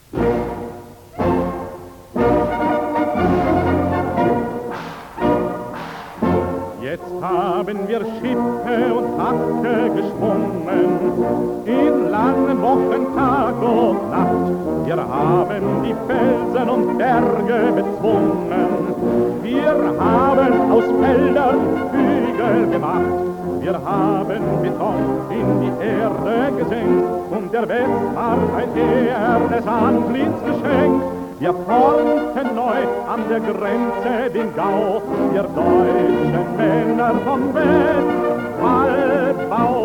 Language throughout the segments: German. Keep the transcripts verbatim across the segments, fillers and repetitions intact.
Jetzt haben wir Schiffe und Hacke geschwungen, in langen Wochen Tag und Nacht. Wir haben die Felsen und Berge bezwungen, wir haben aus Feldern Hügel gemacht. Wir haben Beton in die Erde gesenkt und der Westmark ein ehernes Antlitz geschenkt. Wir formten neu an der Grenze den Gau, wir deutschen Männer vom Westwaldbau.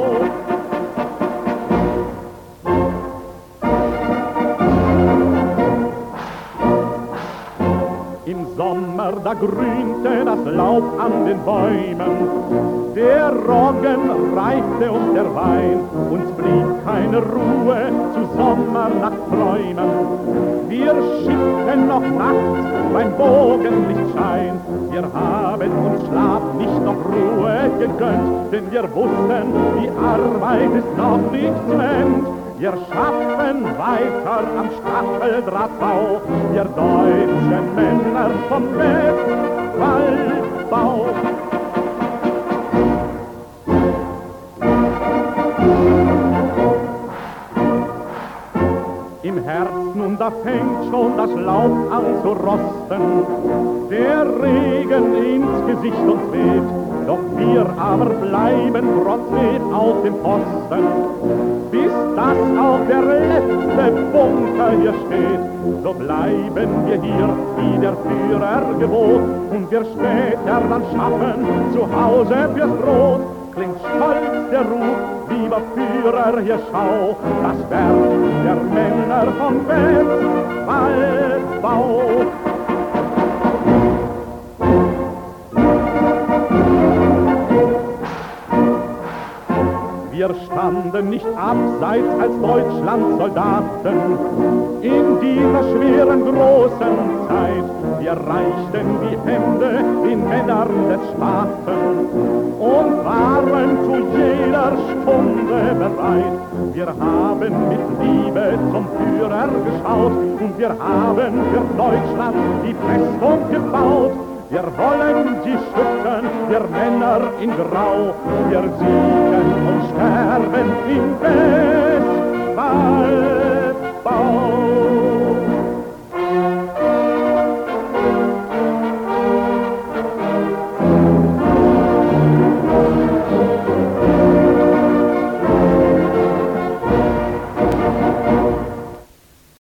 Im Sommer, da grünte das Laub an den Bäumen, der Roggen reifte und der Wein, uns blieb keine Ruhe zu Sommernachtsträumen. Wir schickten noch nachts beim Bogenlichtschein, wir haben uns Schlaf nicht noch Ruhe gegönnt, denn wir wussten, die Arbeit ist noch nicht zu Ende. Wir schaffen weiter am Stacheldrahtbau, wir deutschen Männer vom Westwaldbau. Im Herbst nun, da fängt schon das Laub an zu rosten, der Regen ins Gesicht uns weht, doch wir aber bleiben trotzdem auf dem Posten, bis das auch der letzte Bunker hier steht. So bleiben wir hier, wie der Führer gebot, und wir später dann schaffen, zu Hause fürs Brot. Klingt stolz der Ruf, lieber Führer, hier schau, das Werk der Männer vom Westwaldbau. Wir standen nicht abseits als Deutschlands Soldaten in dieser schweren großen Zeit. Wir reichten die Hände den Männern des Staaten und waren zu jeder Stunde bereit. Wir haben mit Liebe zum Führer geschaut und wir haben für Deutschland die Festung gebaut. Wir wollen sie schützen, wir Männer in Grau, wir siegen und sterben im Westwald.